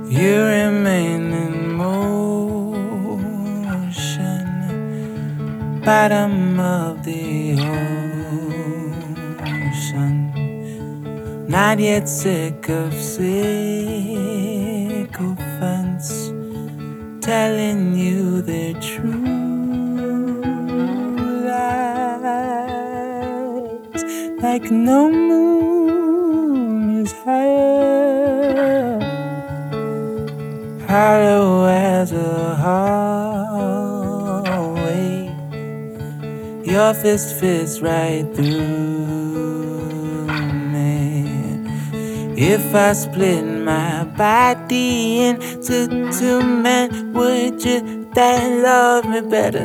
You remain in motion, bottom of the ocean. Not yet sick of sycophants telling you their true lies, like no moon is higher, hollow as a hallway. Your fist fits right through me. If I split my body into two men, would you then love me better?